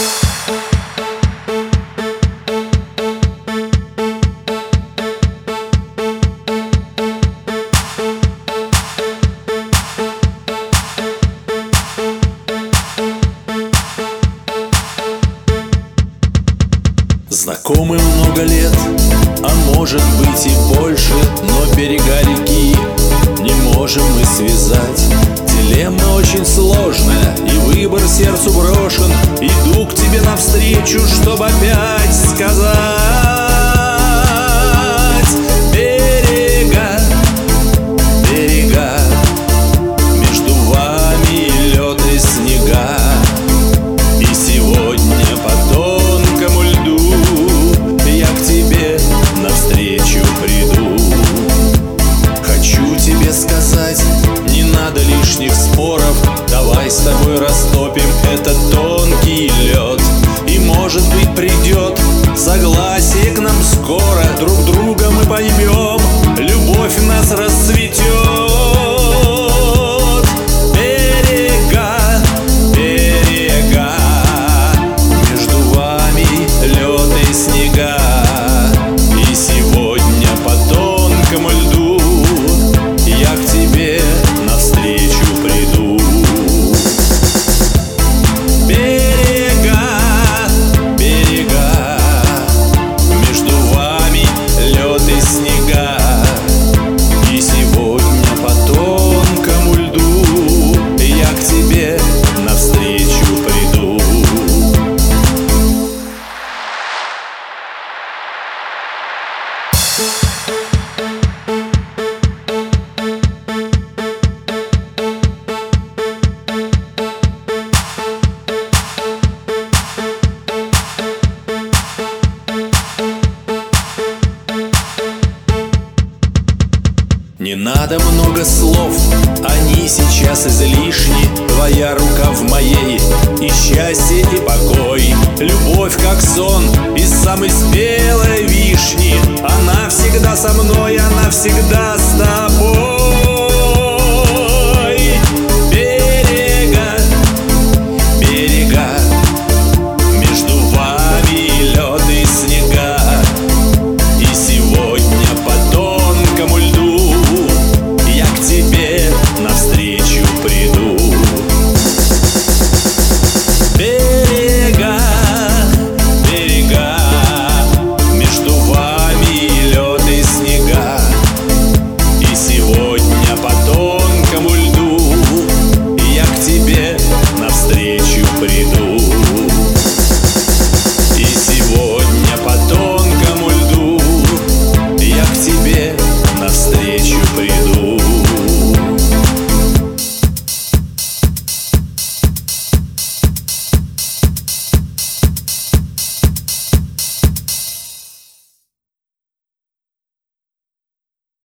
Знакомы много лет, а может быть и больше, но берега реки не можем мы связать. Дилемма очень сложная, и выбор сердцу брошен. Иду к тебе навстречу, чтобы опять сказать: берега, берега, между вами лед и снега. И сегодня по тонкому льду я к тебе навстречу приду. Хочу тебе сказать, не надо лишних споров. Давай с тобой растопим этот тонкий лед. И может быть придет согласие к нам скоро. Друг друга мы поймем, любовь в нас расцветет. Берега, берега, между вами лед и снега. И сегодня по тонкому льду я к тебе навстречу приду. Берега, берега, между вами лед и снега. И сегодня по тонкому льду я к тебе навстречу приду. Не надо много слов, они сейчас излишни. Твоя рука в моей, и счастье, и покой. Любовь как сон из самой спелой вишни. Она всегда со мной, она всегда с тобой.